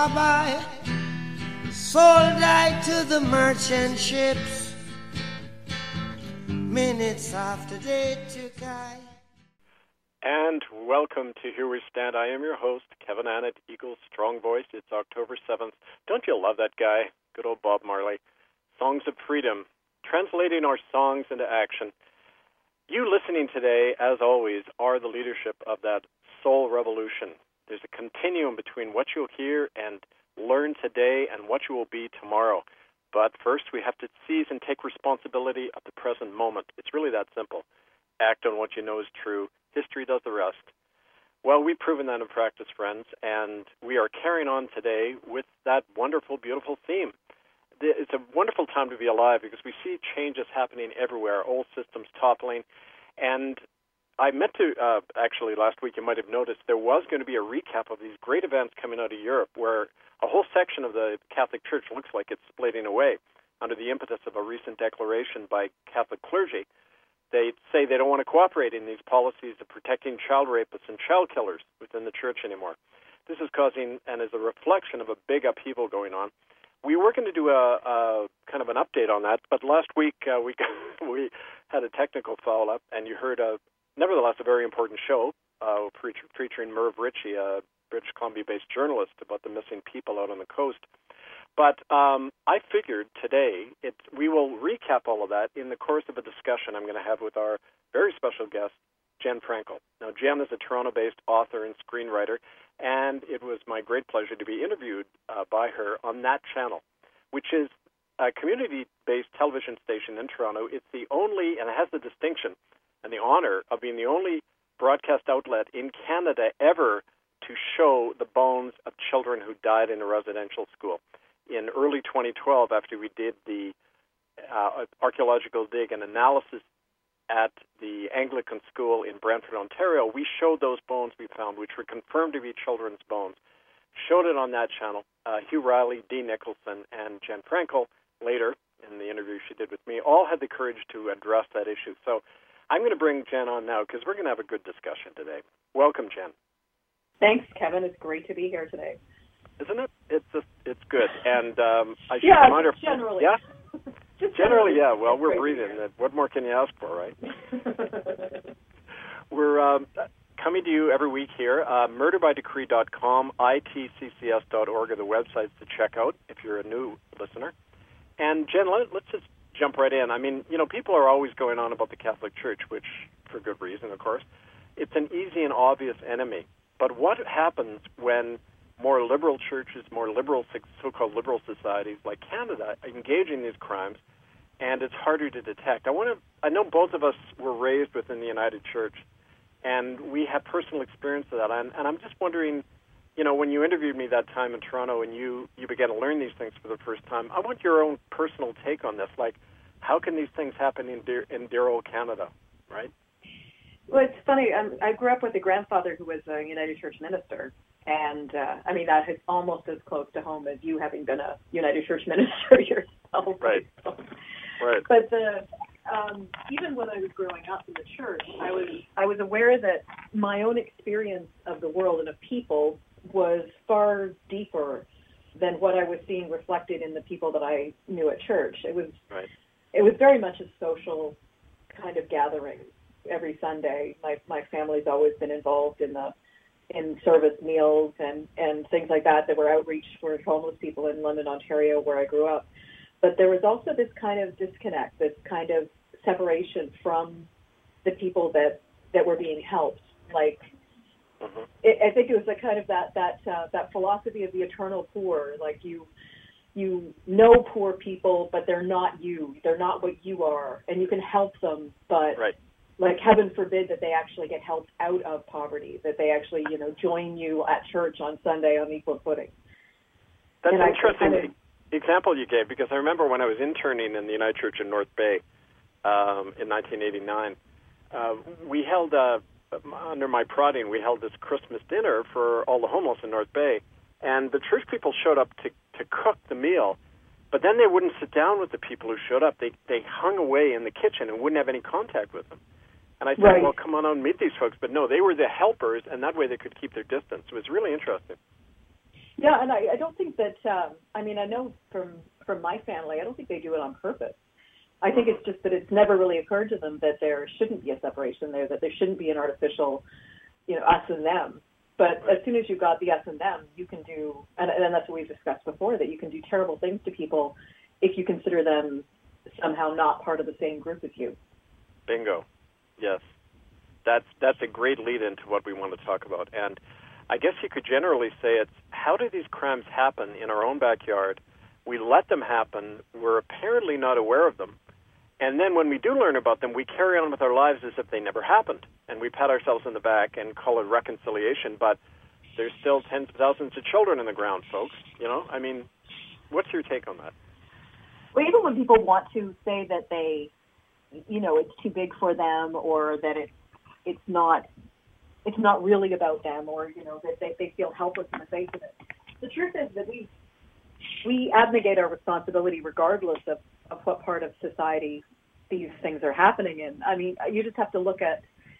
by, sold I to the merchant ships. Minutes after they took I. And welcome to Here We Stand. I am your host, Kevin Annett, Eagles Strong Voice. It's October 7th. Don't you love that guy? Good old Bob Marley. Songs of Freedom, translating our songs into action. You listening today, as always, are the leadership of that soul revolution. There's a continuum between what you'll hear and learn today and what you will be tomorrow. But first, we have to seize and take responsibility of the present moment. It's really that simple. Act on what you know is true. History does the rest. Well, we've proven that in practice, friends, and we are carrying on today with that wonderful, beautiful theme. It's a wonderful time to be alive because we see changes happening everywhere, old systems toppling. And I meant to, actually, last week, you might have noticed, there was going to be a recap of these great events coming out of Europe where a whole section of the Catholic Church looks like it's splitting away under the impetus of a recent declaration by Catholic clergy. They say they don't want to cooperate in these policies of protecting child rapists and child killers within the church anymore. This is causing, and is a reflection of a big upheaval going on. We were going to do a kind of an update on that, but last week we had a technical foul-up, and you heard, nevertheless, a very important show featuring Merv Ritchie, a British Columbia-based journalist, about the missing people out on the coast. But I figured today we will recap all of that in the course of a discussion I'm going to have with our very special guest, Jen Frankel. Now, Jen is a Toronto-based author and screenwriter, and it was my great pleasure to be interviewed by her on that channel, which is a community-based television station in Toronto. It's the only, and it has the distinction and the honor of being the only broadcast outlet in Canada ever to show the bones of children who died in a residential school. In early 2012, after we did the archaeological dig and analysis at the Anglican school in Brantford, Ontario, we showed those bones we found, which were confirmed to be children's bones. Showed it on that channel. Hugh Riley, Dee Nicholson, and Jen Frankel, later in the interview she did with me, all had the courage to address that issue. So I'm going to bring Jen on now because we're going to have a good discussion today. Welcome, Jen. Thanks, Kevin. It's great to be here today. Isn't it? It's good. And I should remind her. Generally. Yeah? Generally, yeah. Well, we're breathing. What more can you ask for, right? We're coming to you every week here. Murderbydecree.com, itccs.org are the websites to check out if you're a new listener. And, Jen, let's just jump right in. I mean, people are always going on about the Catholic Church, which, for good reason, of course. It's an easy and obvious enemy. But what happens when more liberal churches, more liberal, so-called liberal societies like Canada engage in these crimes, and it's harder to detect? I know both of us were raised within the United Church, and we have personal experience of that. And I'm just wondering, when you interviewed me that time in Toronto and you began to learn these things for the first time, I want your own personal take on this. Like, how can these things happen in dear old Canada, right? Well, it's funny. I grew up with a grandfather who was a United Church minister. And, that is almost as close to home as you having been a United Church minister yourself. Right. Right. But even when I was growing up in the church, I was aware that my own experience of the world and of people was far deeper than what I was seeing reflected in the people that I knew at church. It was very much a social kind of gathering every Sunday. My family's always been involved in service meals and things like that were outreach for homeless people in London, Ontario, where I grew up. But there was also this kind of disconnect, this kind of separation from the people that were being helped. Like, I think it was a kind of that philosophy of the eternal poor. Like, you know poor people, but they're not you. They're not what you are, and you can help them, but like, heaven forbid that they actually get helped out of poverty, that they actually, join you at church on Sunday on equal footing. That's an interesting example you gave, because I remember when I was interning in the United Church in North Bay in 1989, we held, under my prodding, we held this Christmas dinner for all the homeless in North Bay, and the church people showed up to cook the meal, but then they wouldn't sit down with the people who showed up. They hung away in the kitchen and wouldn't have any contact with them. And I said, well, come on out and meet these folks. But no, they were the helpers, and that way they could keep their distance. It was really interesting. Yeah, and I don't think that, I know from my family, I don't think they do it on purpose. I think it's just that it's never really occurred to them that there shouldn't be a separation there, that there shouldn't be an artificial, us and them. But as soon as you've got the us and them, you can do, and that's what we've discussed before, that you can do terrible things to people if you consider them somehow not part of the same group as you. Bingo. Yes. That's a great lead into what we want to talk about. And I guess you could generally say it's how do these crimes happen in our own backyard? We let them happen. We're apparently not aware of them. And then when we do learn about them, we carry on with our lives as if they never happened. And we pat ourselves in the back and call it reconciliation. But there's still tens of thousands of children in the ground, folks. What's your take on that? Well, even when people want to say that they, it's too big for them, or that it's not really about them, or that they feel helpless in the face of it. The truth is that we abnegate our responsibility regardless of what part of society these things are happening in. You just have to look at,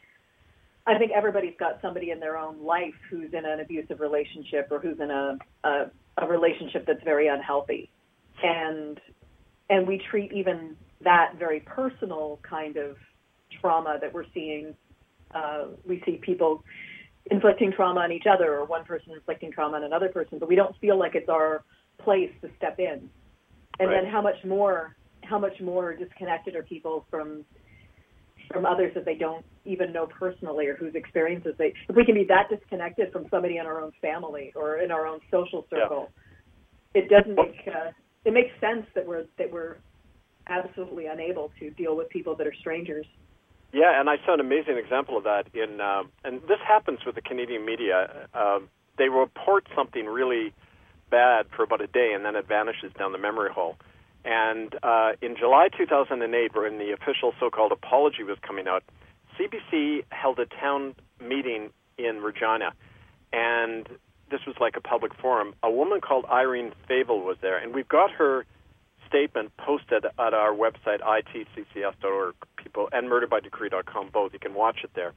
I think everybody's got somebody in their own life who's in an abusive relationship, or who's in a relationship that's very unhealthy. And we treat even that very personal kind of trauma that we're seeing. We see people inflicting trauma on each other, or one person inflicting trauma on another person, but we don't feel like it's our place to step in. And right. Then how much more disconnected are people from others that they don't even know personally, or whose experiences if we can be that disconnected from somebody in our own family or in our own social circle, It doesn't make it makes sense that we're absolutely unable to deal with people that are strangers. Yeah, and I saw an amazing example of that and this happens with the Canadian media. They report something really bad for about a day, and then it vanishes down the memory hole. And in July 2008, when the official so-called apology was coming out, CBC held a town meeting in Regina, and this was like a public forum. A woman called Irene Fable was there, and we've got her statement posted at our website, itccs.org, people, and murderbydecree.com, both. You can watch it there.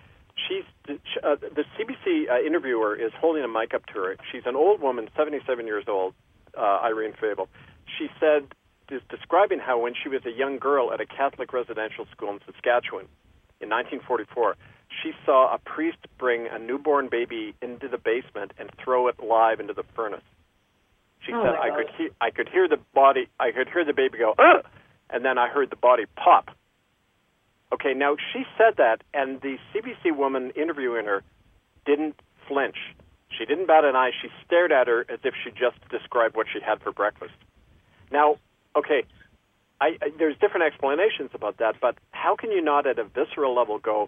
The CBC interviewer is holding a mic up to her. She's an old woman, 77 years old, Irene Fable. She is describing how when she was a young girl at a Catholic residential school in Saskatchewan in 1944, she saw a priest bring a newborn baby into the basement and throw it live into the furnace. She said, I could hear the baby go, ugh! And then I heard the body pop. Okay, now she said that, and the CBC woman interviewing her didn't flinch. She didn't bat an eye. She stared at her as if she just described what she had for breakfast. Now, okay, there's different explanations about that, but how can you not at a visceral level go,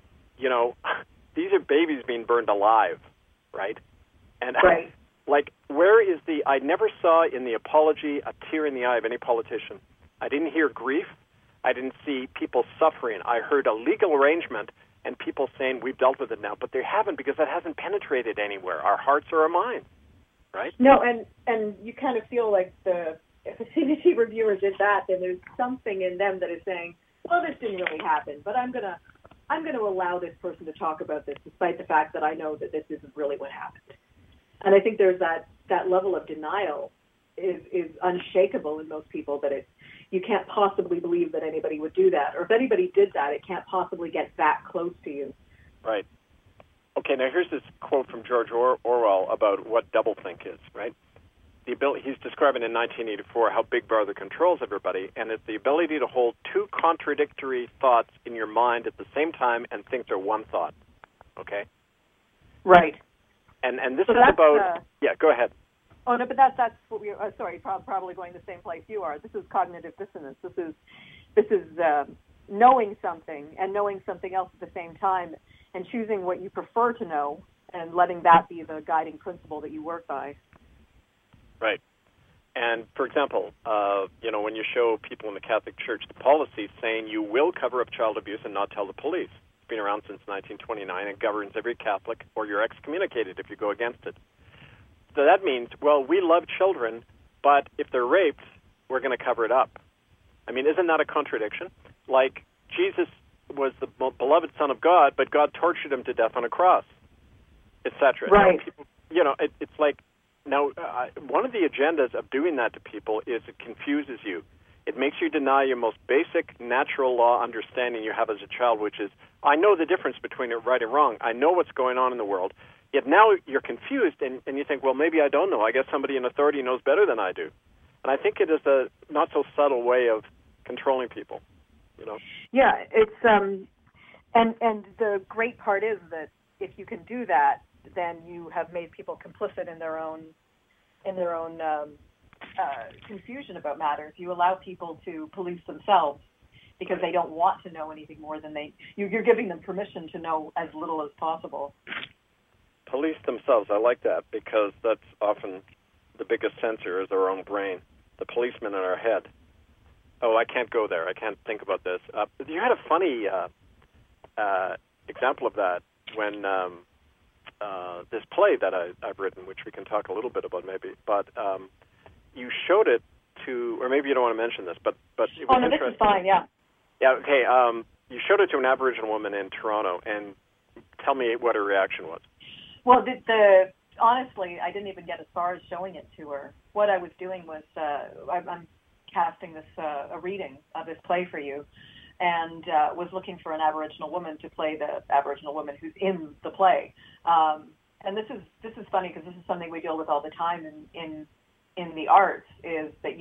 these are babies being burned alive, right? And right. Where is I never saw in the apology a tear in the eye of any politician. I didn't hear grief. I didn't see people suffering. I heard a legal arrangement and people saying, we've dealt with it now, but they haven't, because that hasn't penetrated anywhere, our hearts or our minds, right? No, and you kind of feel like if a CBC reviewer did that, then there's something in them that is saying, well, this didn't really happen, but I'm gonna allow this person to talk about this, despite the fact that I know that this isn't really what happened. And I think there's that level of denial is unshakable in most people, that you can't possibly believe that anybody would do that. Or if anybody did that, it can't possibly get that close to you. Right. Okay, now here's this quote from George Orwell about what doublethink is, right? He's describing in 1984 how Big Brother controls everybody, and it's the ability to hold two contradictory thoughts in your mind at the same time and think they're one thought, okay? Right. And this is about... yeah, go ahead. Oh, no, but that's what we're... probably going the same place you are. This is cognitive dissonance. This is knowing something and knowing something else at the same time, and choosing what you prefer to know and letting that be the guiding principle that you work by. Right. And, for example, when you show people in the Catholic Church the policy saying you will cover up child abuse and not tell the police. It's been around since 1929 and governs every Catholic, or you're excommunicated if you go against it. So that means, well, we love children, but if they're raped, we're going to cover it up. I mean, isn't that a contradiction? Like, Jesus was the beloved Son of God, but God tortured him to death on a cross, etc. Right. It's like, Now, one of the agendas of doing that to people is it confuses you. It makes you deny your most basic natural law understanding you have as a child, which is, I know the difference between right and wrong. I know what's going on in the world. Yet now you're confused, and you think, well, maybe I don't know. I guess somebody in authority knows better than I do. And I think it is a not-so-subtle way of controlling people, you know? Yeah, it's and the great part is that if you can do that, then you have made people complicit in their own confusion about matters. You allow people to police themselves because they don't want to know anything more than you're giving them permission to know as little as possible. Police themselves, I like that, because that's often the biggest censor is our own brain, the policeman in our head. Oh, I can't go there. I can't think about this. You had a funny example of that when this play that I've written, which we can talk a little bit about maybe, but you showed it to, or maybe you don't want to mention this, but it was interesting. This is fine, yeah. Yeah, okay. You showed it to an Aboriginal woman in Toronto, and tell me what her reaction was. Well, honestly, I didn't even get as far as showing it to her. What I was doing was I'm casting a reading of this play for you, and was looking for an Aboriginal woman to play the Aboriginal woman who's in the play. And this is funny because this is something we deal with all the time in the arts, is that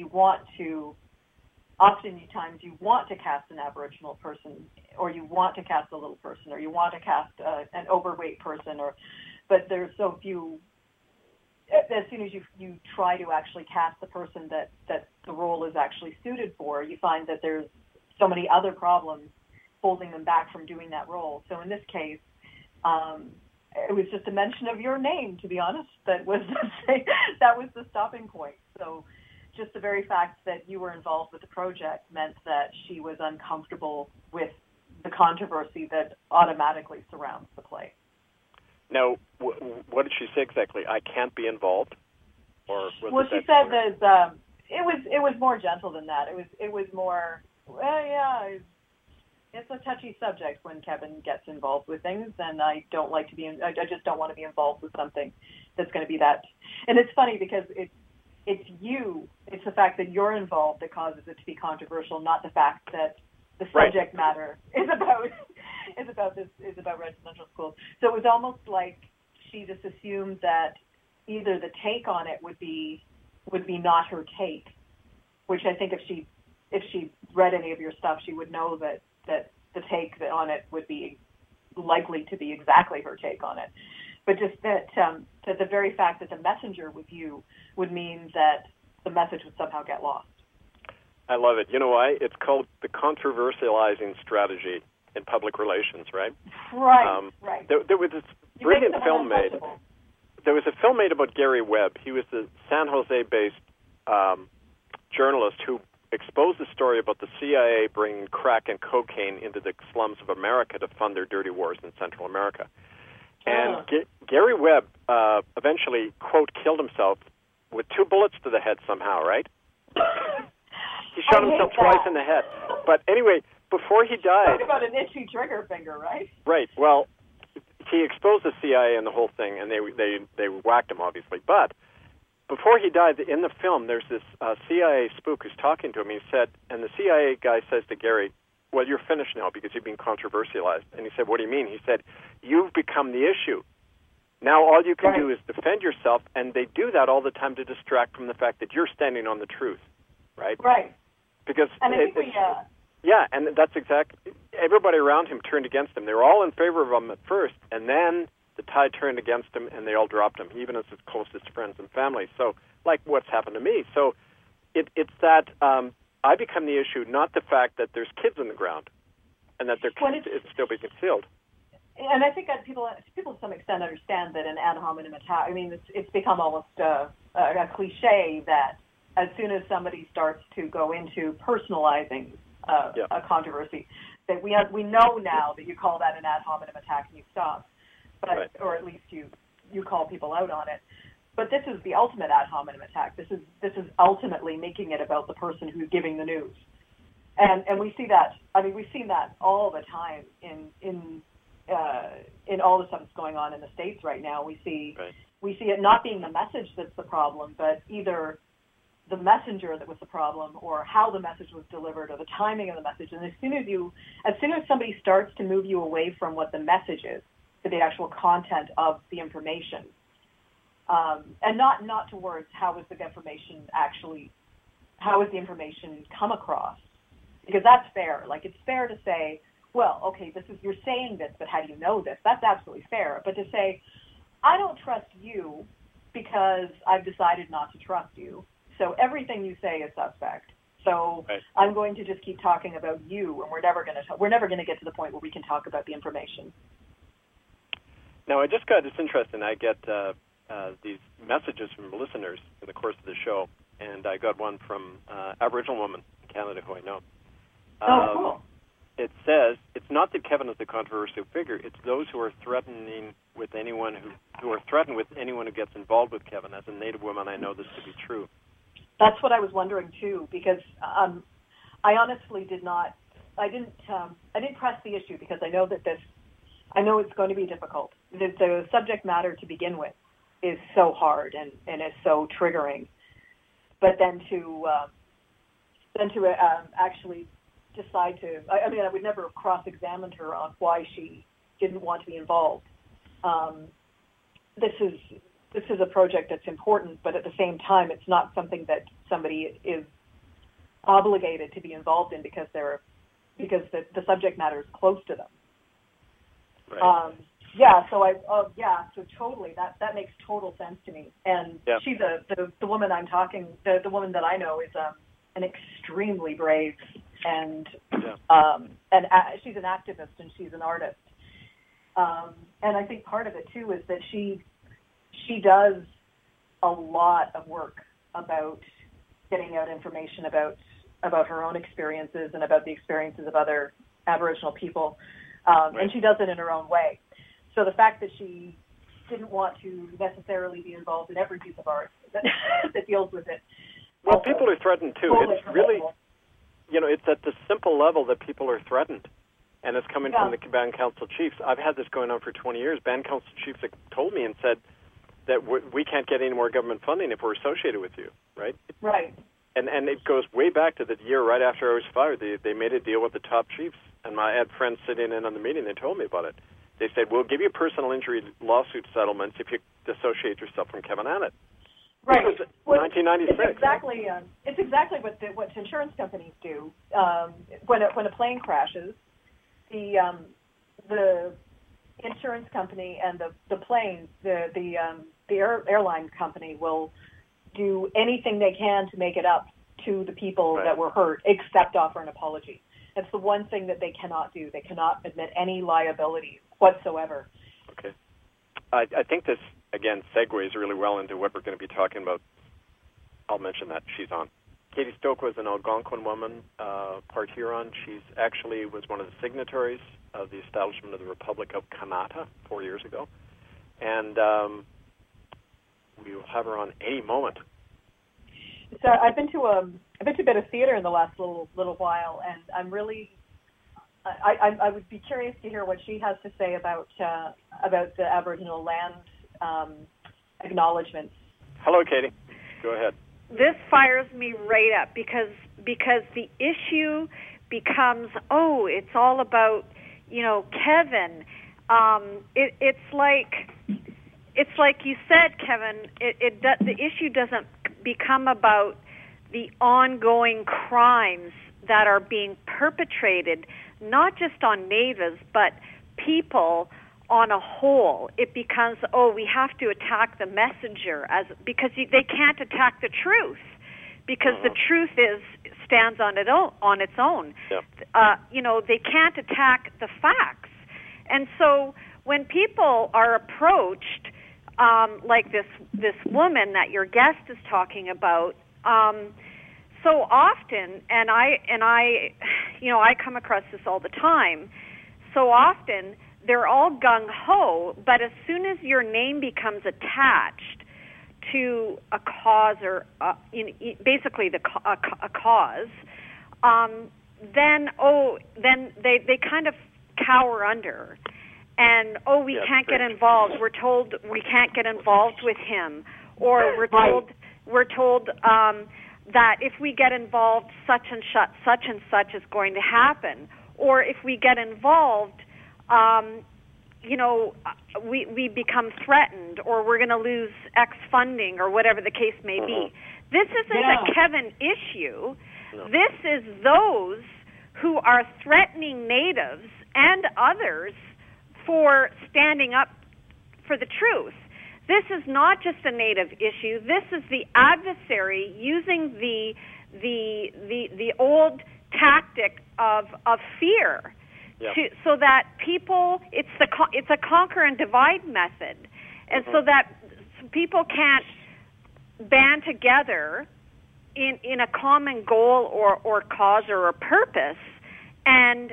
oftentimes you want to cast an Aboriginal person, or you want to cast a little person, or you want to cast an overweight person, but there's so few. As soon as you try to actually cast the person that the role is actually suited for, you find that there's so many other problems holding them back from doing that role. So in this case, it was just a mention of your name, to be honest, that was the stopping point. So just the very fact that you were involved with the project meant that she was uncomfortable with the controversy that automatically surrounds the play. Now, what did she say exactly? I can't be involved, or was she said that it was more gentle than that. It was more, well, yeah, it's a touchy subject when Kevin gets involved with things, and I don't like to be. I just don't want to be involved with something that's going to be that. And it's funny because it's the fact that you're involved that causes it to be controversial, not the fact that the subject matter is about residential schools. So it was almost like she just assumed that either the take on it would be not her take, which I think if she read any of your stuff, she would know that the take on it would be likely to be exactly her take on it. But just that the very fact that the messenger was you would mean that the message would somehow get lost. I love it. You know why? It's called the controversializing strategy in public relations, right? Right, right. There was this brilliant film made. There was a film made about Gary Webb. He was the San Jose-based journalist who exposed the story about the CIA bringing crack and cocaine into the slums of America to fund their dirty wars in Central America. And Gary Webb eventually, quote, killed himself with 2 bullets to the head somehow, right? He shot himself twice in the head. But anyway, before he died... Talk about an itchy trigger finger, right? Right. Well, he exposed the CIA and the whole thing, and they whacked him, obviously. But before he died, in the film, there's this CIA spook who's talking to him. He said, and the CIA guy says to Gary, well, you're finished now because you've been controversialized. And he said, what do you mean? He said, you've become the issue. Now all you can do is defend yourself, and they do that all the time to distract from the fact that you're standing on the truth, right? Right. Because and I think yeah, and that's exactly, everybody around him turned against him. They were all in favor of him at first, and then the tide turned against him, and they all dropped him, even as his closest friends and family. So, like what's happened to me. So it's that I become the issue, not the fact that there's kids in the ground and that it's still being concealed. And I think that people to some extent understand that an ad hominem attack, I mean, it's become almost a cliche that as soon as somebody starts to go into personalizing a controversy, that we know now that you call that an ad hominem attack and you stop, but or at least you call people out on it. But this is the ultimate ad hominem attack. This is ultimately making it about the person who's giving the news, and we see that. I mean, we've seen that all the time in all the stuff that's going on in the States right now. We see we see it not being the message that's the problem, but either the messenger that was the problem, or how the message was delivered, or the timing of the message. And as soon as somebody starts to move you away from what the message is to the actual content of the information, and not towards how was the information come across, because that's fair. Like, it's fair to say, well, okay, you're saying this, but how do you know this? That's absolutely fair. But to say, I don't trust you because I've decided not to trust you, so everything you say is suspect. So right. I'm going to just keep talking about you, and we're never going to get to the point where we can talk about the information. Now, I just got this interesting. I get these messages from listeners in the course of the show, and I got one from Aboriginal woman in Canada who I know. Cool. It says, it's not that Kevin is the controversial figure, it's those who are threatening with anyone who are threatened with anyone who gets involved with Kevin. As a Native woman, I know this to be true. That's what I was wondering too, because I honestly I didn't press the issue, because I know it's going to be difficult. The subject matter to begin with is so hard and is so triggering, but then to actually decide to, I would never have cross-examined her on why she didn't want to be involved. This is a project that's important, but at the same time, it's not something that somebody is obligated to be involved in because the subject matter is close to them. Right. So totally, that makes total sense to me. And she's the woman I'm talking, the woman that I know is an extremely brave and she's an activist and she's an artist. And I think part of it too is that she does a lot of work about getting out information about her own experiences and about the experiences of other Aboriginal people. Right. And she does it in her own way. So the fact that she didn't want to necessarily be involved in every piece of art that deals with it. Well, people are threatened too. It's really, it's at the simple level that people are threatened. And it's coming from the Band Council chiefs. I've had this going on for 20 years. Band Council chiefs have told me and said that we can't get any more government funding if we're associated with you, right? Right. And it goes way back to the year right after I was fired. They made a deal with the top chiefs, and I had friends sitting in on the meeting. They told me about it. They said, we'll give you personal injury lawsuit settlements if you dissociate yourself from Kevin Annett. Right. This was 1996. It's exactly what insurance companies do. When a plane crashes, the insurance company and the plane, the airline company will do anything they can to make it up to the people that were hurt, except offer an apology. That's the one thing that they cannot do. They cannot admit any liability whatsoever. Okay. I think this, again, segues really well into what we're going to be talking about. I'll mention that. She's on. Katie Stoke was an Algonquin woman, part Huron. She's actually was one of the signatories of the establishment of the Republic of Kanata 4 years ago. And we will have her on any moment. So I've been to a bit of theater in the last little while, and I'm really I would be curious to hear what she has to say about the Aboriginal land acknowledgements. Hello, Katie. Go ahead. This fires me right up because the issue becomes, it's all about, Kevin. It's like you said, Kevin. The issue doesn't become about the ongoing crimes that are being perpetrated, not just on natives, but people on a whole. It becomes, we have to attack the messenger because they can't attack the truth, because the truth stands on its own. Yep. They can't attack the facts. And so when people are approached, like this woman that your guest is talking about, so often, and I come across this all the time. So often, they're all gung-ho, but as soon as your name becomes attached to a cause or basically a cause, then they kind of cower under. and we can't get involved. We're told we can't get involved with him, or we're told that if we get involved, such and such is going to happen, or if we get involved, we become threatened, or we're going to lose X funding, or whatever the case may be. This isn't a Kevin issue. No. This is those who are threatening natives and others for standing up for the truth. This is not just a native issue. This is the adversary using the old tactic of fear, so that people, it's a conquer and divide method, and so that people can't band together in a common goal or cause or a purpose, and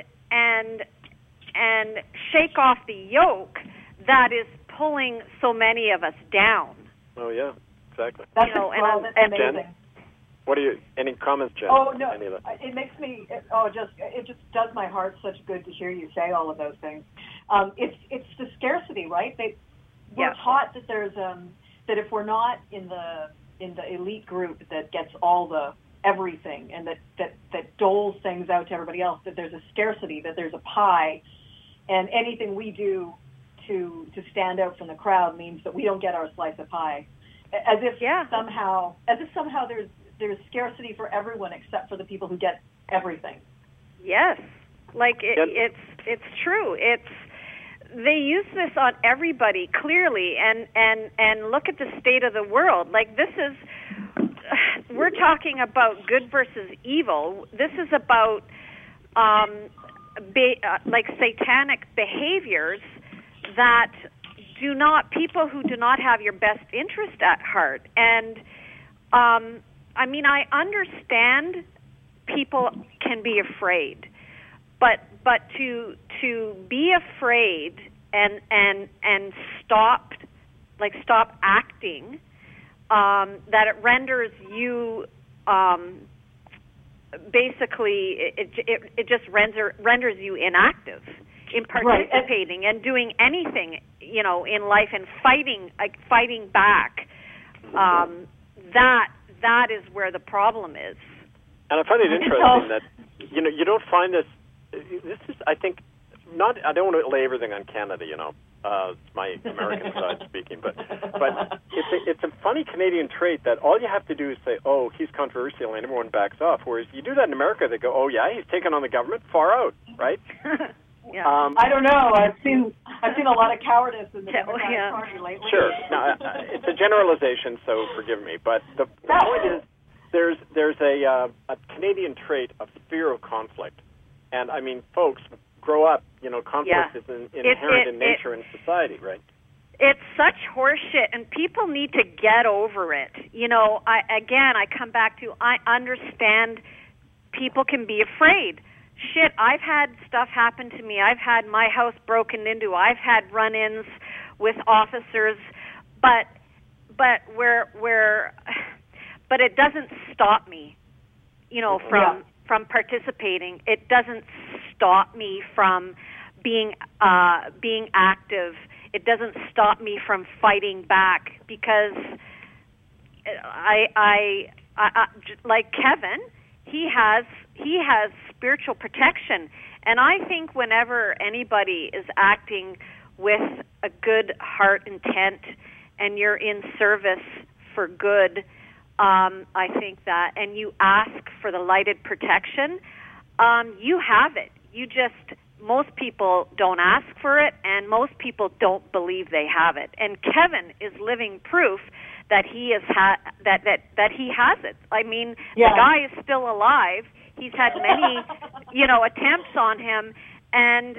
shake off the yoke that is pulling so many of us down. Oh yeah, exactly. That's amazing. Jen, what are you? Any comments, Jen? Oh no, it makes me. It just does my heart such good to hear you say all of those things. It's the scarcity, right? We're taught that there's that if we're not in the elite group that gets all the everything and that doles things out to everybody else, that there's a scarcity, that there's a pie, and anything we do to stand out from the crowd means that we don't get our slice of pie, as if somehow there's scarcity for everyone except for the people who get everything. Yes, it's true. They use this on everybody clearly, and look at the state of the world. Like, this is, we're talking about good versus evil. This is about satanic behaviors that people who do not have your best interest at heart. And I understand people can be afraid, but to be afraid and stop acting, that it renders you basically it just renders you inactive in participating and doing anything in life and fighting back. That is where the problem is. And I find it interesting that you don't find this. This is, I think, not. I don't want to lay everything on Canada. It's my American side speaking, but it's a funny Canadian trait that all you have to do is say, "Oh, he's controversial," and everyone backs off. Whereas you do that in America, they go, "Oh yeah, he's taken on the government, far out," right? Yeah. I don't know. I've seen a lot of cowardice in the Democratic Party lately. Sure. Now, it's a generalization, so forgive me. But the point is, there's a Canadian trait of fear of conflict, and I mean, folks grow up. Conflict is inherent in nature and society, right? It's such horseshit, and people need to get over it. I come back to, I understand people can be afraid. Shit, I've had stuff happen to me. I've had my house broken into. I've had run-ins with officers, but it doesn't stop me, from participating. It doesn't stop me from being active. It doesn't stop me from fighting back, because I like Kevin, he has spiritual protection, and I think whenever anybody is acting with a good heart intent and you're in service for good, I think that, and you ask for the lighted protection, you have it. Most people don't ask for it, and most people don't believe they have it. And Kevin is living proof that he is that he has it. I mean, the guy is still alive. He's had many, attempts on him, and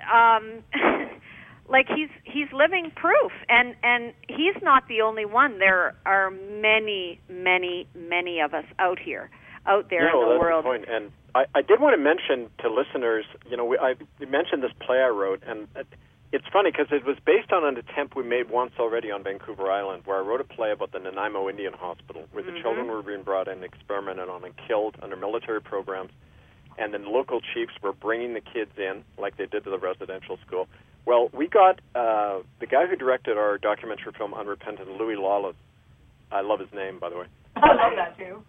he's living proof. And he's not the only one. There are many, many, many of us out there in the world. The point. And I did want to mention to listeners, I mentioned this play I wrote, and it's funny because it was based on an attempt we made once already on Vancouver Island, where I wrote a play about the Nanaimo Indian Hospital, where the children were being brought in, experimented on, and killed under military programs. and then local chiefs were bringing the kids in, like they did to the residential school. Well, we got the guy who directed our documentary film Unrepentant, Louis Lawless. I love his name, by the way. I love that too.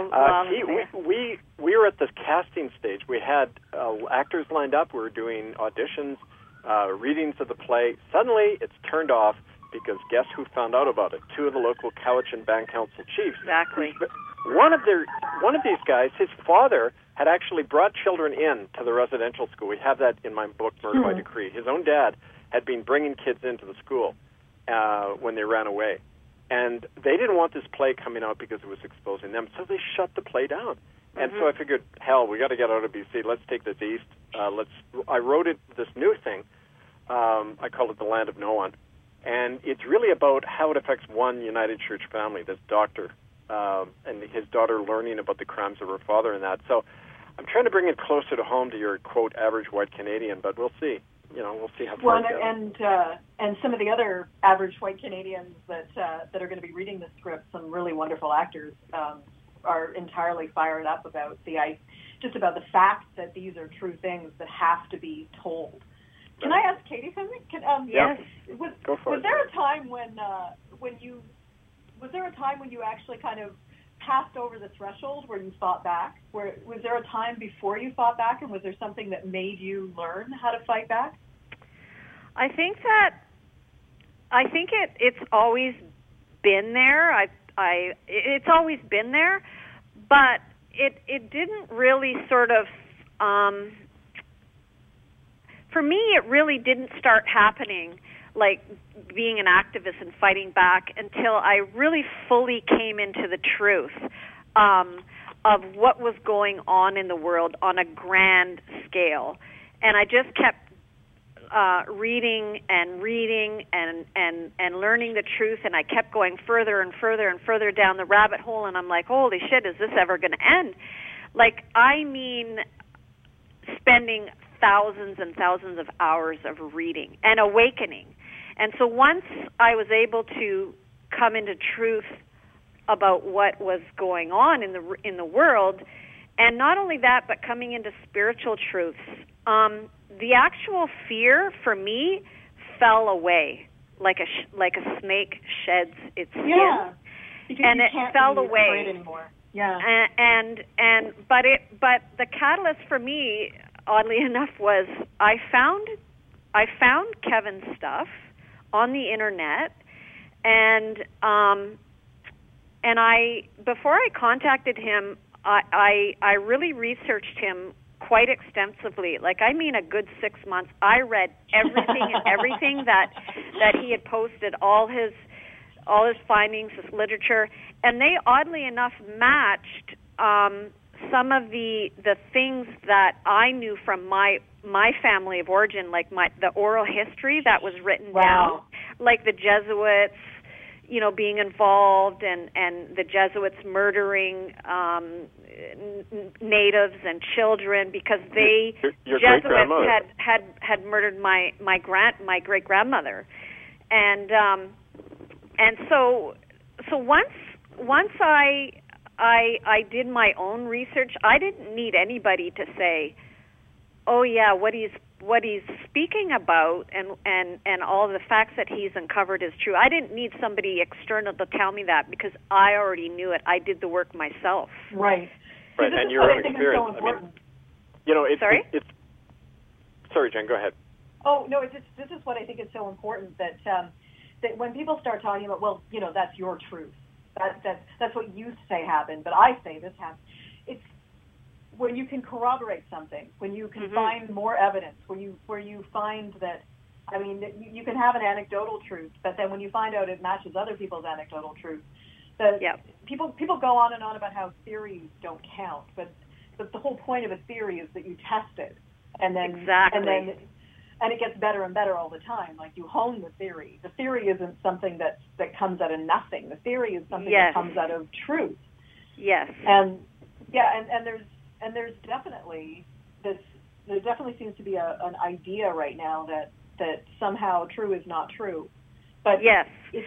We were at the casting stage. We had actors lined up. We were doing auditions, readings of the play. Suddenly, it's turned off because guess who found out about it? Two of the local Cowichan Band Council chiefs. Exactly. One of these guys, his father had actually brought children in to the residential school. We have that in my book, Murder by Decree. His own dad had been bringing kids into the school when they ran away. And they didn't want this play coming out because it was exposing them, so they shut the play down. And so I figured, hell, we got to get out of BC. Let's take this east. I wrote this new thing. I call it The Land of No One. And it's really about how it affects one United Church family, this doctor, and his daughter learning about the crimes of her father and that. So I'm trying to bring it closer to home to your, quote, average white Canadian, but we'll see. We'll see how far it goes. And some of the other average white Canadians that are going to be reading the script, some really wonderful actors, are entirely fired up about the fact that these are true things that have to be told. Can I ask Katie something? Yes. Was there a time when you actually kind of passed over the threshold where you fought back? Was there a time before you fought back, and was there something that made you learn how to fight back? I think it's always been there. It's always been there, but it didn't really sort of. For me, it really didn't start happening, like being an activist and fighting back, until I really fully came into the truth of what was going on in the world on a grand scale. And I just kept reading and learning the truth, and I kept going further and further and further down the rabbit hole, and I'm like, holy shit, is this ever going to end? Like, I mean, spending thousands and thousands of hours of reading and awakening. And so once I was able to come into truth about what was going on in the world, and not only that, but coming into spiritual truths, the actual fear for me fell away like a snake sheds its skin. Yeah, and it fell away. Anymore. Yeah, but the catalyst for me, oddly enough, was I found Kevin's stuff on the internet, and I, before I contacted him, I really researched him quite extensively. Like, I mean, a good 6 months. I read everything that he had posted, all his findings, his literature, and they oddly enough matched some of the things that I knew from my family of origin, like the oral history that was written down, like the Jesuits, being involved, and the Jesuits murdering natives and children because your Jesuits had murdered my great grandmother, and so once I did my own research. I didn't need anybody to say, "Oh yeah, what he's speaking about and all the facts that he's uncovered is true." I didn't need somebody external to tell me that because I already knew it. I did the work myself. Right. Right, and your own experience. Sorry? Sorry, Jen, go ahead. Oh no, this is what I think is so important that when people start talking about, well, that's your truth. That's what you say happened, but I say this happened. It's when you can corroborate something, when you can find more evidence, where you find that, I mean, you can have an anecdotal truth, but then when you find out it matches other people's anecdotal truth, people go on and on about how theories don't count, but the whole point of a theory is that you test it, and then and it gets better and better all the time. Like, you hone the theory. The theory isn't something that comes out of nothing. The theory is something that comes out of truth. Yes. And there's definitely this. There definitely seems to be an idea right now that somehow true is not true. But yes, I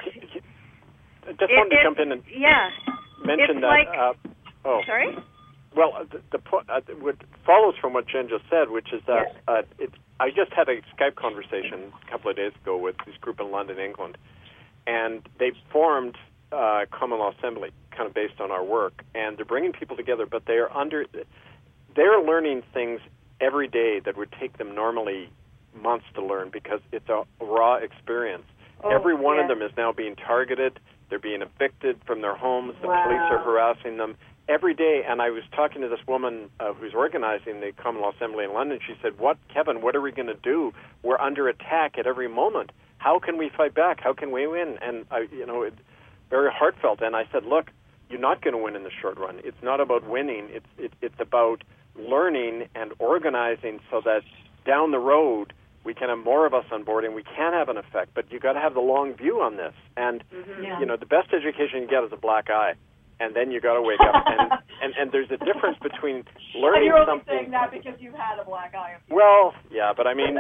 just wanted to jump in and mention that. Sorry. Well, what follows from what Jen just said, which is that I just had a Skype conversation a couple of days ago with this group in London, England, and they formed Common Law Assembly, kind of based on our work, and they're bringing people together, but they're learning things every day that would take them normally months to learn because it's a raw experience. Every one of them is now being targeted. They're being evicted from their homes. The police are harassing them every day. And I was talking to this woman who's organizing the Common Law Assembly in London. She said, Kevin, what are we going to do? We're under attack at every moment. How can we fight back? How can we win? And, it's very heartfelt. And I said, look, you're not going to win in the short run. It's not about winning. It's about learning and organizing so that down the road we can have more of us on board and we can have an effect. But you got to have the long view on this. And the best education you get is a black eye. And then you got to wake up. And there's a difference between learning and you're only something. saying that because you've had a black eye. Well, yeah, but I mean,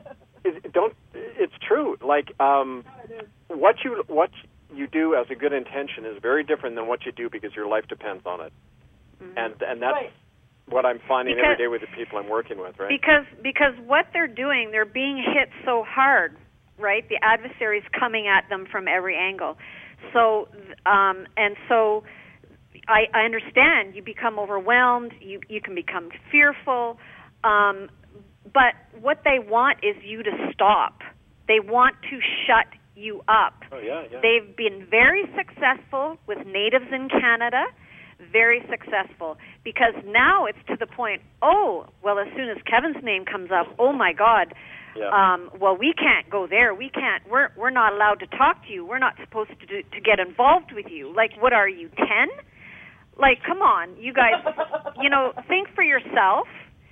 it's true. Like what you do as a good intention is very different than what you do because your life depends on it. Mm-hmm. And that's what I'm finding every day with the people I'm working with, right? Because what they're doing, they're being hit so hard, right? The adversary's coming at them from every angle. So, so I understand you become overwhelmed, you can become fearful, but what they want is you to stop. They want to shut you up. Oh, yeah. They've been very successful with natives in Canada, very successful, because now it's to the point, as soon as Kevin's name comes up, oh my God, we can't go there. We can't. We're not allowed to talk to you. We're not supposed to get involved with you. Like, what are you, 10? Like, come on, you guys. Think for yourself.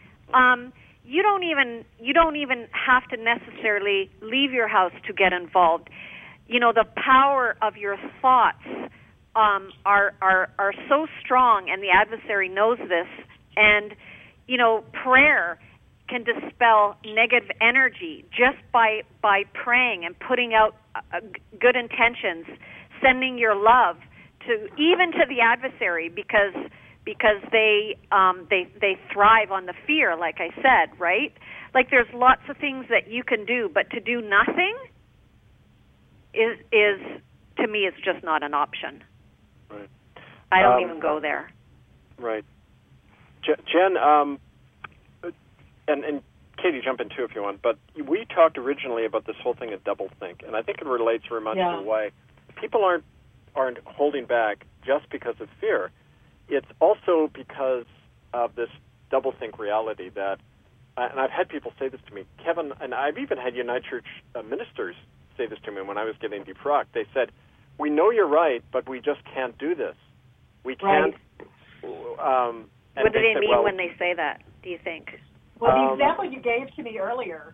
You don't even have to necessarily leave your house to get involved. The power of your thoughts are so strong, and the adversary knows this. And prayer can dispel negative energy just by praying and putting out good intentions, sending your love to the adversary because they thrive on the fear, like I said, right? Like there's lots of things that you can do, but to do nothing is to me is just not an option. Right. I don't even go there. Right. Jen, and Katie, jump in too if you want, but we talked originally about this whole thing of doublethink, and I think it relates very much to why people aren't holding back just because of fear. It's also because of this doublethink reality that, and I've had people say this to me, Kevin, and I've even had United Church ministers say this to me when I was getting defrocked. They said, we know you're right, but we just can't do this. We can't. Right. What do they mean when they say that, do you think? Well, the example you gave to me earlier,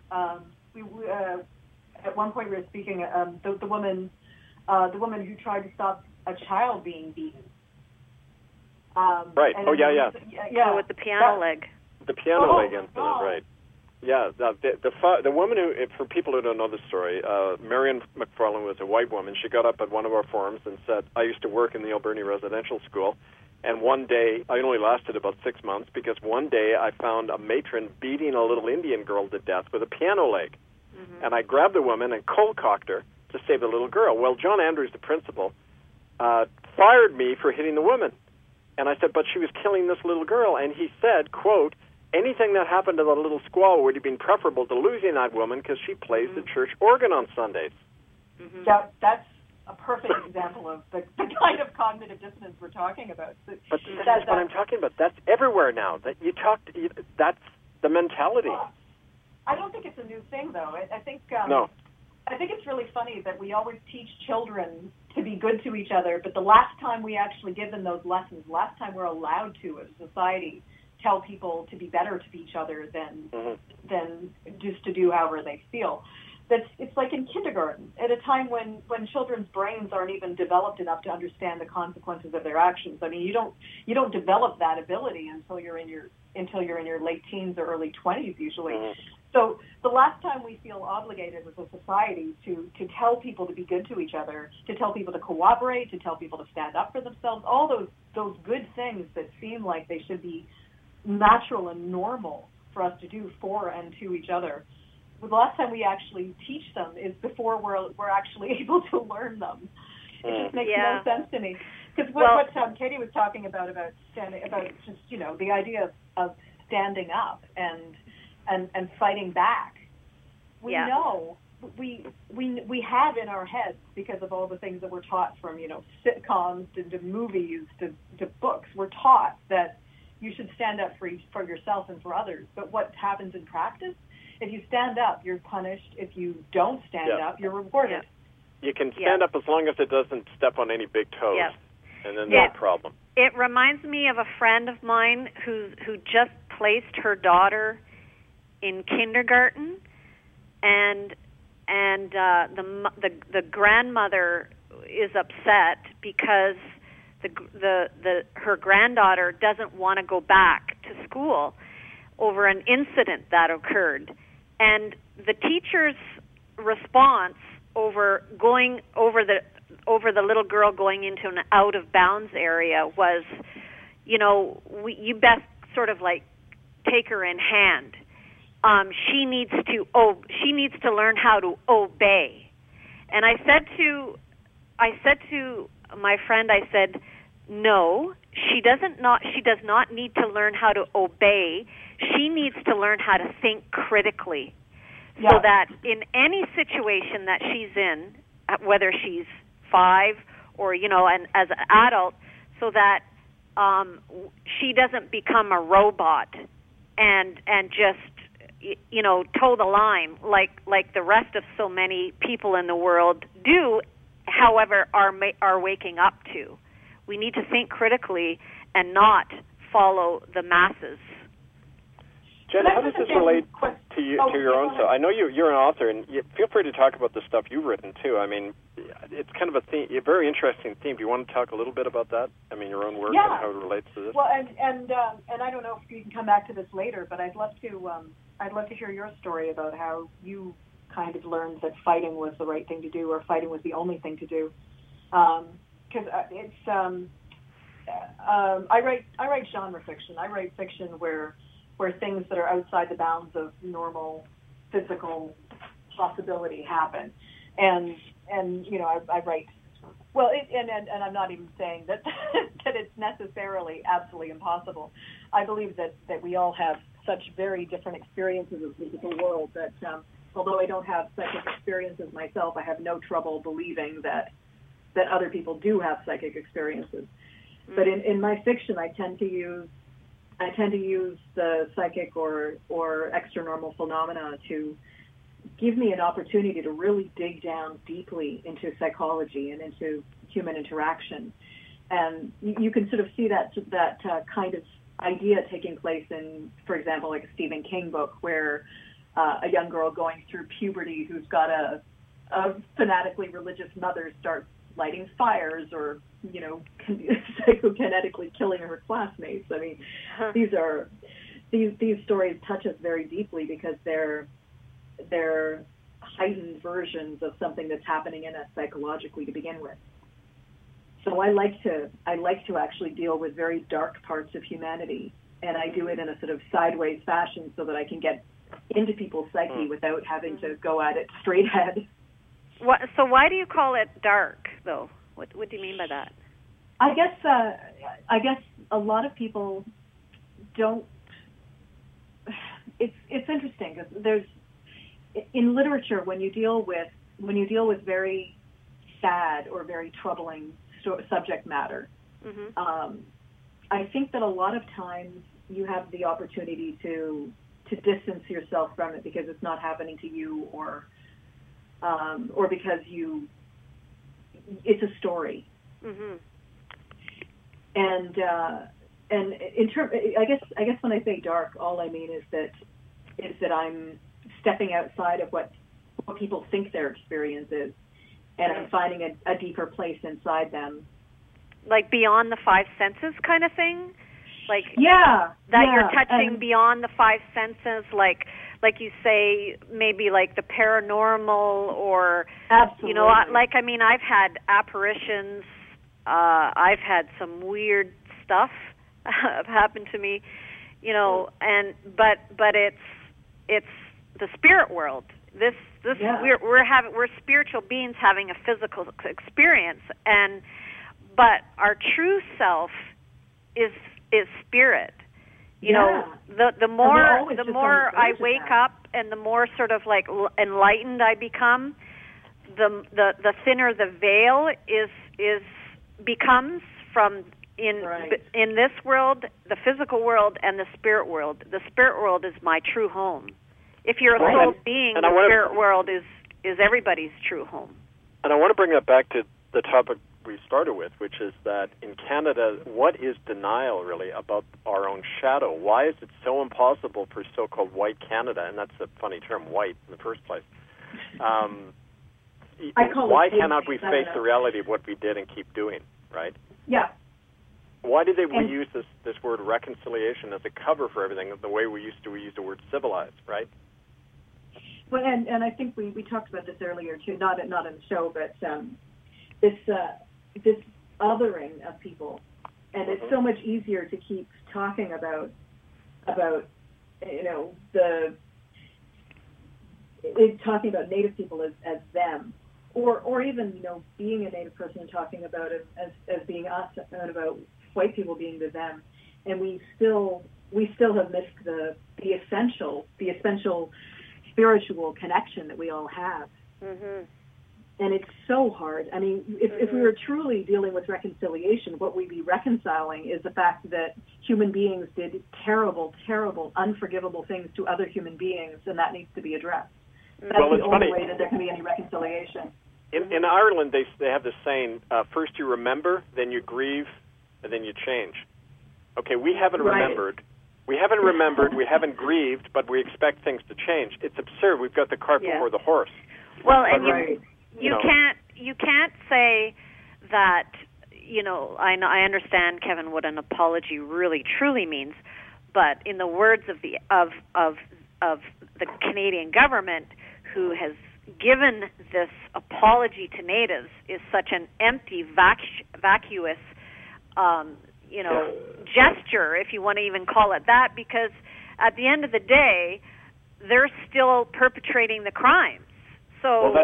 at one point we were speaking, the woman who tried to stop a child being beaten. Right. Yeah. With the piano leg. The piano leg incident, right? Yeah. The woman who, for people who don't know the story, Marion McFarland was a white woman. She got up at one of our forums and said, "I used to work in the Alberni residential school." And one day, I only lasted about 6 months because one day I found a matron beating a little Indian girl to death with a piano leg. Mm-hmm. And I grabbed the woman and cold-cocked her to save the little girl. Well, John Andrews, the principal, fired me for hitting the woman. And I said, but she was killing this little girl. And he said, quote, anything that happened to the little squaw would have been preferable to losing that woman because she plays the church organ on Sundays. Mm-hmm. That's a perfect example of the kind of cognitive dissonance we're talking about. But that's what I'm talking about. That's everywhere now. That's the mentality. Well, I don't think it's a new thing, though. I think no. I think it's really funny that we always teach children to be good to each other, but the last time we actually give them those lessons, last time we're allowed to, as a society, tell people to be better to each other than just to do however they feel. It's like in kindergarten, at a time when children's brains aren't even developed enough to understand the consequences of their actions. I mean, you don't develop that ability until you're in your until you're in your late teens or early 20s usually. So the last time we feel obligated as a society to tell people to be good to each other, to tell people to cooperate, to tell people to stand up for themselves, all those good things that seem like they should be natural and normal for us to do for and to each other. The last time we actually teach them is before we're actually able to learn them. It just makes no sense to me. Because what Katie was talking about just, you know, the idea of standing up and fighting back. We know we have in our heads, because of all the things that we're taught from, you know, sitcoms to movies to books, we're taught that you should stand up for yourself and for others. But what happens in practice? If you stand up, you're punished. If you don't stand up, you're rewarded. You can stand up as long as it doesn't step on any big toes, and then no problem. It reminds me of a friend of mine who just placed her daughter in kindergarten, and the grandmother is upset because her granddaughter doesn't want to go back to school over an incident that occurred, and the teacher's response over the little girl going into an out of bounds area was, you know, you best sort of like take her in hand. She needs to learn how to obey. And I said to my friend, I said, no, she does not need to learn how to obey. She needs to learn how to think critically, so that in any situation that she's in, whether she's 5 or, you know, and as an adult, so that she doesn't become a robot and just, you know, toe the line like the rest of so many people in the world do, however, are waking up to. We need to think critically and not follow the masses. Jen, how does this relate to your own stuff? I know you're an author, and feel free to talk about the stuff you've written too. I mean, it's kind of a very interesting theme. Do you want to talk a little bit about that? I mean, your own work and how it relates to this. Well, and I don't know if you can come back to this later, but I'd love to hear your story about how you kind of learned that fighting was the right thing to do, or fighting was the only thing to do. Because I write genre fiction. I write fiction where things that are outside the bounds of normal physical possibility happen, and you know, I write well, and I'm not even saying that that it's necessarily absolutely impossible. I believe that we all have such very different experiences of the physical world that although I don't have psychic experiences myself, I have no trouble believing that other people do have psychic experiences. Mm-hmm. But in my fiction, I tend to use the psychic or extranormal phenomena to give me an opportunity to really dig down deeply into psychology and into human interaction. And you can sort of see that kind of idea taking place in, for example, like a Stephen King book where a young girl going through puberty who's got a fanatically religious mother starts lighting fires or, you know, psychokinetically killing her classmates. I mean, these stories touch us very deeply because they're heightened versions of something that's happening in us psychologically to begin with. So I like to actually deal with very dark parts of humanity, and I do it in a sort of sideways fashion so that I can get into people's psyche without having to go at it straight ahead. So why do you call it dark, though? What do you mean by that? I guess a lot of people don't. It's interesting because there's in literature when you deal with very sad or very troubling subject matter. Mm-hmm. I think that a lot of times you have the opportunity to distance yourself from it because it's not happening to you or because it's a story. Mm-hmm. And in I guess when I say dark, all I mean is that I'm stepping outside of what people think their experience is, and I'm finding a deeper place inside them. Like beyond the five senses kind of thing? Like that you're touching beyond the five senses, like you say, maybe like the paranormal, or absolutely. You know, I've had apparitions. I've had some weird stuff have happened to me, you know, but it's the spirit world. We're spiritual beings having a physical experience, but our true self is spirit. You know, the more I wake up and the more sort of like enlightened I become, the thinner the veil becomes from in this world, the physical world, and the spirit world. The spirit world is my true home. If you're a soul being, the spirit world is everybody's true home. And I want to bring that back to the topic we started with, which is that in Canada, what is denial really about our own shadow? Why is it so impossible for so-called white Canada, and that's a funny term, white, in the first place? Why cannot we face the reality of what we did and keep doing, right? Yeah. Why did we use this word reconciliation as a cover for everything, the way we use the word civilized, right? Well, and I think we talked about this earlier too, not in the show, but this othering of people, and it's so much easier to keep talking about talking about Native people as them, or even being a Native person and talking about it as being us, and about white people being the them, and we still have missed the essential spiritual connection that we all have. Mm-hmm. And it's so hard. I mean, if we were truly dealing with reconciliation, what we'd be reconciling is the fact that human beings did terrible, terrible, unforgivable things to other human beings, and that needs to be addressed. That's the only way that there can be any reconciliation. In Ireland, they have this saying, first you remember, then you grieve, and then you change. Okay, we haven't remembered. We haven't remembered, we haven't grieved, but we expect things to change. It's absurd. We've got the cart before the horse. Well, and you can't say that, I understand, Kevin, what an apology really truly means, but in the words of the Canadian government, who has given this apology to Natives, is such an empty, vacuous gesture, if you want to even call it that, because at the end of the day, they're still perpetrating the crimes. So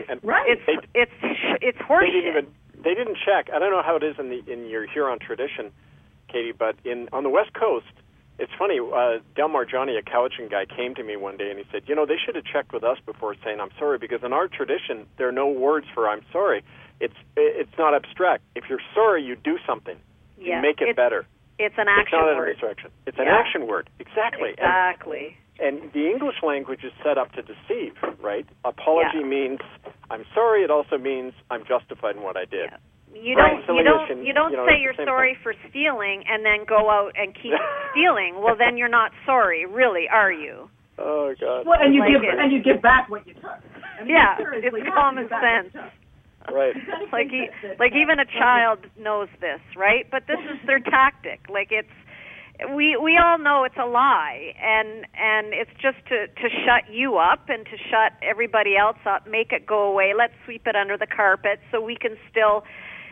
it's horseshit. They didn't check. I don't know how it is in your Huron tradition, Katie, but on the West Coast, it's funny. Del Marjani, a Cowichan guy, came to me one day and he said, they should have checked with us before saying I'm sorry, because in our tradition there are no words for I'm sorry. It's not abstract. If you're sorry, you do something. You make it better. It's an action word. It's not an abstraction. It's an action word. Exactly. Exactly. And the English language is set up to deceive, right? Apology means I'm sorry. It also means I'm justified in what I did. Yeah. You don't say you're sorry for stealing and then go out and keep stealing. Well, then you're not sorry, really, are you? Oh God. Well, and you give back what you took. I mean, it's common sense. Right. Like even a child knows this, right? But this is their tactic. Like we all know it's a lie, and it's just to shut you up and to shut everybody else up, make it go away. Let's sweep it under the carpet so we can still,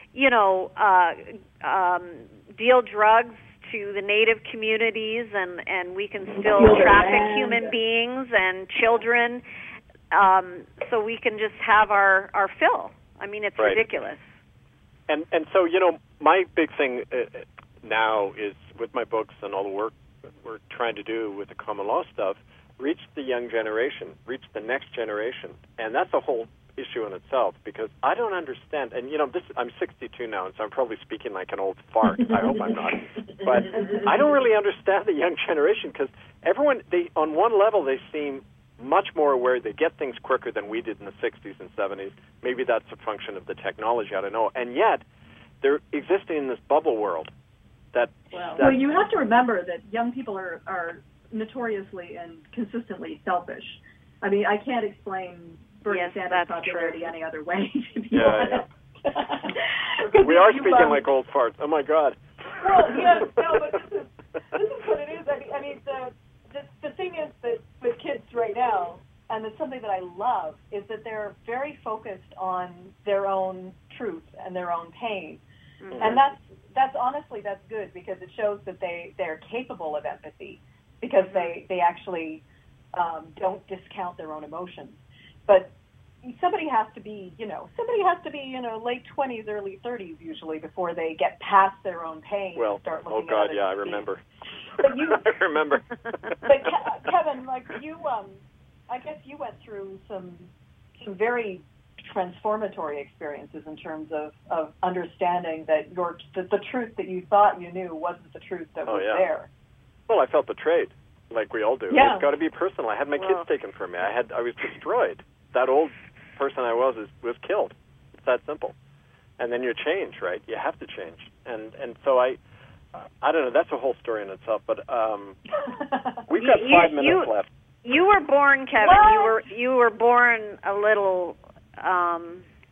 deal drugs to the Native communities, and we can still traffic human beings and children, so we can just have our fill. I mean, it's ridiculous. And so, my big thing now is, with my books and all the work that we're trying to do with the common law stuff, reach the young generation, reach the next generation. And that's a whole issue in itself, because I don't understand. And, I'm 62 now, and so I'm probably speaking like an old fart. I hope I'm not. But I don't really understand the young generation, because everyone, on one level, they seem much more aware. They get things quicker than we did in the 60s and 70s. Maybe that's a function of the technology, I don't know. And yet, they're existing in this bubble world. Well, you have to remember that young people are notoriously and consistently selfish. I mean, I can't explain Bernie Sanders' popularity any other way, to be honest. We are speaking like old farts. Oh, my God. Well, but This is what it is. I mean, the thing is that with kids right now, and it's something that I love, is that they're very focused on their own truth and their own pain. Mm-hmm. And that's honestly, that's good, because it shows that they're capable of empathy, because they actually don't discount their own emotions. But somebody has to be late 20s, early 30s usually before they get past their own pain and start looking at it. I remember. But I remember. But Kevin, like you, I guess you went through some very transformatory experiences in terms of understanding that the truth that you thought you knew wasn't the truth that was there. Well, I felt betrayed, like we all do. Yeah. It's got to be personal. I had my kids taken from me. I was destroyed. That old person I was killed. It's that simple. And then you change, right? You have to change. And so I don't know. That's a whole story in itself. But we've got 5 minutes left. You were born, Kevin. What? You were born a little. How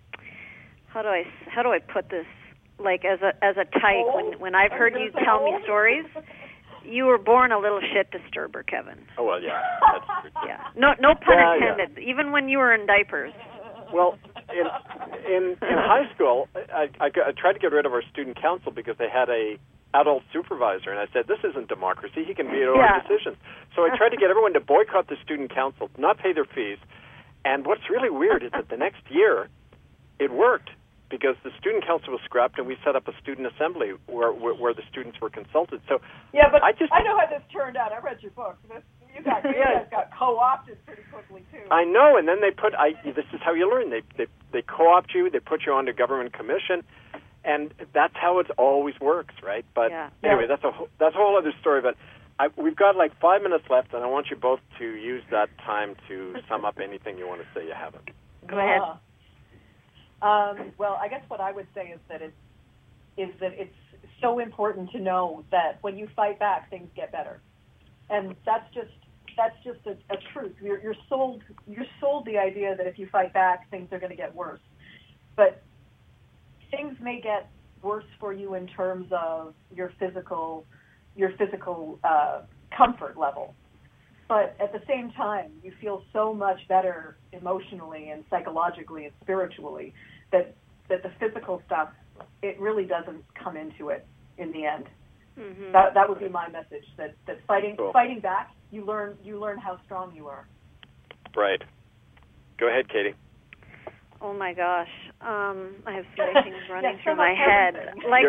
do I put this? Like as a type. When I've heard you tell me stories, you were born a little shit disturber, Kevin. Oh well, yeah. That's true. Yeah. No pun intended. Yeah. Even when you were in diapers. Well, in high school, I tried to get rid of our student council because they had a adult supervisor, and I said, this isn't democracy. He can veto our decisions. So I tried to get everyone to boycott the student council, not pay their fees. And what's really weird is that the next year, it worked, because the student council was scrapped, and we set up a student assembly where the students were consulted. So but I know how this turned out. I read your book. You guys got co-opted pretty quickly too. I know, and then they put. This is how you learn. They co-opt you. They put you on to government commission, and that's how it always works, right? But anyway, that's a whole other story. But we've got like 5 minutes left, and I want you both to use that time to sum up anything you want to say you haven't. Go ahead. Well, I guess what I would say is that it's so important to know that when you fight back, things get better, and that's just a truth. You're sold the idea that if you fight back, things are going to get worse, but things may get worse for you in terms of your physical comfort level. But at the same time, you feel so much better emotionally and psychologically and spiritually that the physical stuff, it really doesn't come into it in the end. Mm-hmm. That would be my message. That fighting back, you learn how strong you are. Right. Go ahead, Katie. Oh my gosh, I have so many things running through my head. Like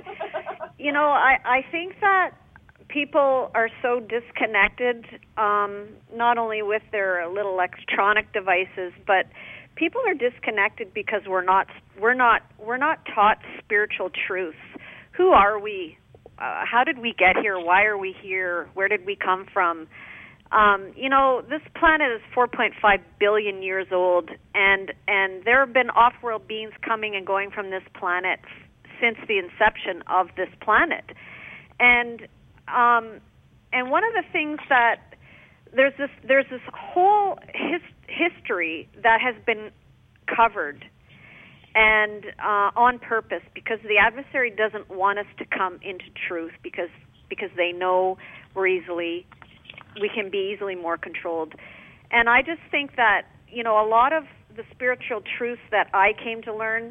I think that people are so disconnected, not only with their little electronic devices, but people are disconnected because we're not taught spiritual truths. Who are we? How did we get here? Why are we here? Where did we come from? This planet is 4.5 billion years old, and there have been off-world beings coming and going from this planet since the inception of this planet. And one of the things that there's this whole history that has been covered, and on purpose, because the adversary doesn't want us to come into truth, because they know we can be easily more controlled. And I just think that a lot of the spiritual truths that I came to learn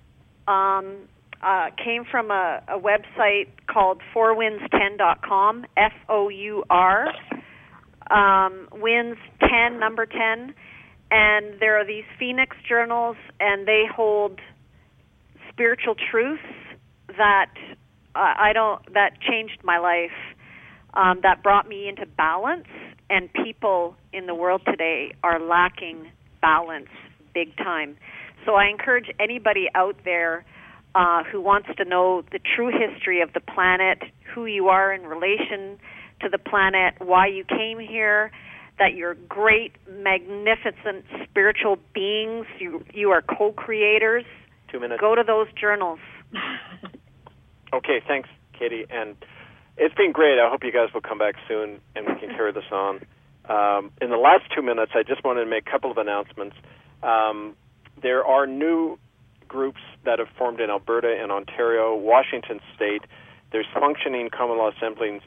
came from a website called 4winds10.com, FOUR, winds 10, number 10, and there are these Phoenix journals, and they hold spiritual truths that that changed my life, that brought me into balance, and people in the world today are lacking balance big time. So I encourage anybody out there who wants to know the true history of the planet, who you are in relation to the planet, why you came here, that you're great, magnificent spiritual beings, you are co-creators. 2 minutes. Go to those journals. Okay, thanks, Katie. And it's been great. I hope you guys will come back soon and we can carry this on. In the last 2 minutes, I just wanted to make a couple of announcements. There are new groups that have formed in Alberta and Ontario, Washington State, There's functioning common law assemblies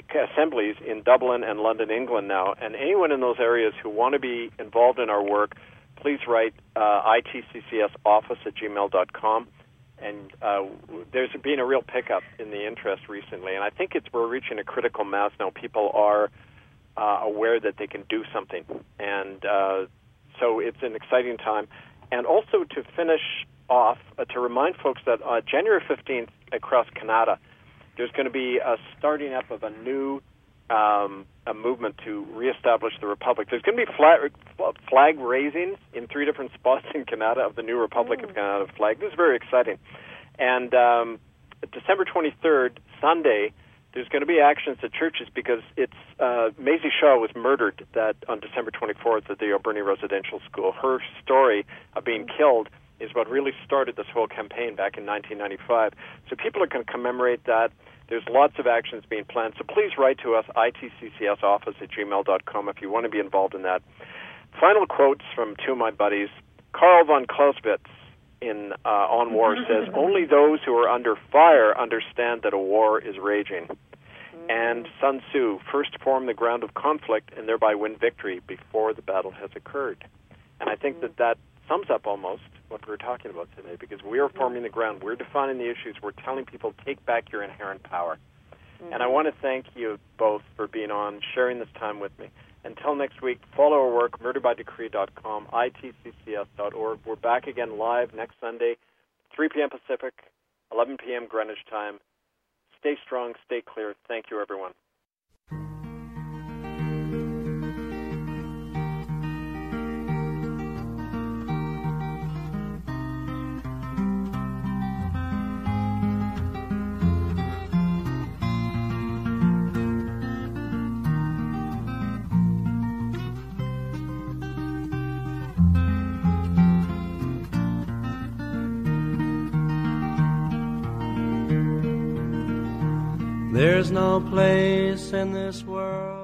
in Dublin and London, England now. And anyone in those areas who want to be involved in our work, please write itccsoffice@gmail.com. And there's been a real pickup in the interest recently. And I think we're reaching a critical mass now. People are aware that they can do something. And so it's an exciting time. And also to finish off, to remind folks that January 15th across Canada, there's going to be a starting up of a new a movement to reestablish the Republic. There's going to be flag raisings in 3 different spots in Canada of the new Republic of Canada flag. This is very exciting. And December 23rd, Sunday, there's going to be actions at churches because it's Maisie Shaw was murdered on December 24th at the Alberni Residential School. Her story of being killed is what really started this whole campaign back in 1995. So people are going to commemorate that. There's lots of actions being planned. So please write to us, itccsoffice@gmail.com, if you want to be involved in that. Final quotes from 2 of my buddies. Karl von Clausewitz in On War says, "Only those who are under fire understand that a war is raging." And Sun Tzu, "First form the ground of conflict and thereby win victory before the battle has occurred." And I think that sums up almost what we're talking about today, because we are forming the ground, we're defining the issues, we're telling people, take back your inherent power. And I want to thank you both for being on, sharing this time with me. Until next week, follow our work, murderbydecree.com, itccs.org. We're back again live next Sunday, 3 p.m. Pacific, 11 p.m. Greenwich time. Stay strong, stay clear. Thank you, everyone. There's no place in this world